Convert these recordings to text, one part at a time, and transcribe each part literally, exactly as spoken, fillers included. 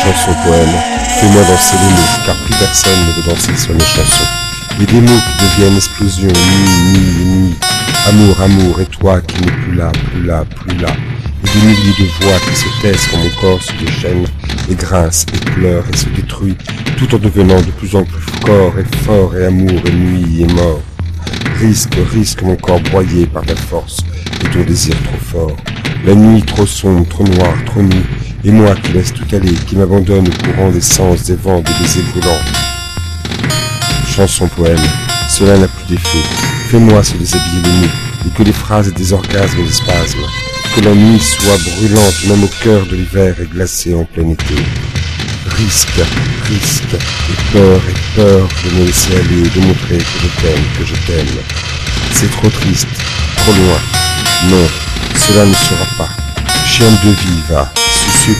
Chanson poème, fais-moi danser les mots, car plus personne ne veut danser sur mes chansons. Et des mots qui deviennent explosion, nuit, nuit, nuit. Amour, amour, et toi qui n'es plus là, plus là, plus là. Et des milliers de voix qui se taisent quand mon corps se déchaîne, et grince, et pleure, et se détruit, tout en devenant de plus en plus corps, et fort, et amour, et nuit, et mort. Risque, risque mon corps broyé par ta force, et ton désir trop fort. La nuit trop sombre, trop noire, trop nue, et moi qui laisse tout aller, qui m'abandonne au courant des sens, des vents, des baisers brûlants. Chanson poème, cela n'a plus d'effet. Fais-moi se déshabiller les mots, et que les phrases aient des orgasmes et des spasmes. Que la nuit soit brûlante, même au cœur de l'hiver et glacée en plein été. Risque, risque, et peur, et peur de me laisser aller, de montrer que je t'aime, que je t'aime. C'est trop triste, trop loin. Non, cela ne sera pas. Chienne de vie, va, sous sucre.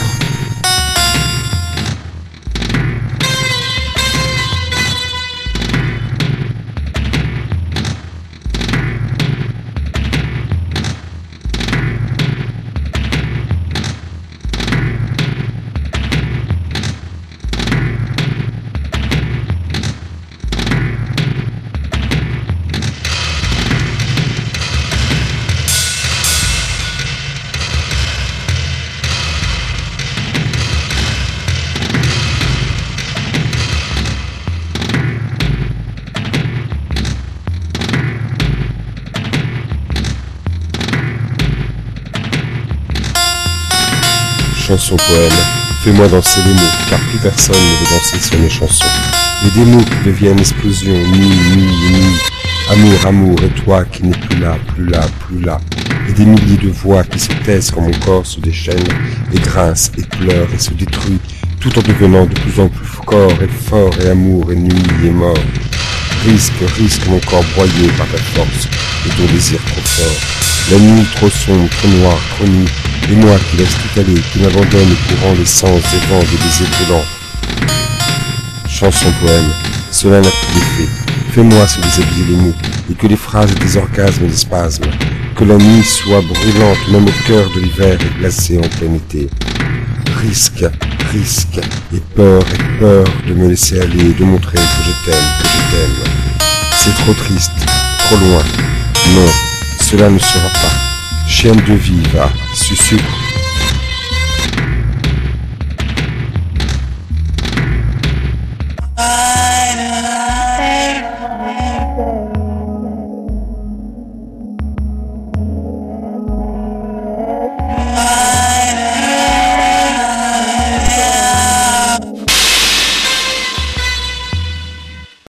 Chanson poème, fais-moi danser les mots, car plus personne ne veut danser sur mes chansons. Et des mots qui deviennent explosion, nuit, nuit, nuit. Amour, amour, et toi qui n'es plus là, plus là, plus là. Et des milliers de voix qui se taisent quand mon corps se déchaîne, et grince, et pleure, et se détruit, tout en devenant de plus en plus corps, et fort, et amour, et nuit, et mort. Risque, risque mon corps broyé par ta force, et ton désir trop fort. La nuit trop sombre, trop noire, trop nue. Et moi qui laisse tout aller, qui m'abandonne au courant des sens, des vents, des baisers brûlants. Chanson poème, cela n'a plus d'effet. Fais-moi se déshabiller les mots, et que les phrases aient des orgasmes et des spasmes. Que la nuit soit brûlante, même au cœur de l'hiver et glacée en plein été. Risque, risque, et peur, et peur de me laisser aller, de montrer que je t'aime, que je t'aime. C'est trop triste, trop loin. Non, cela ne sera pas. Chienne de vie, va, sous sucre.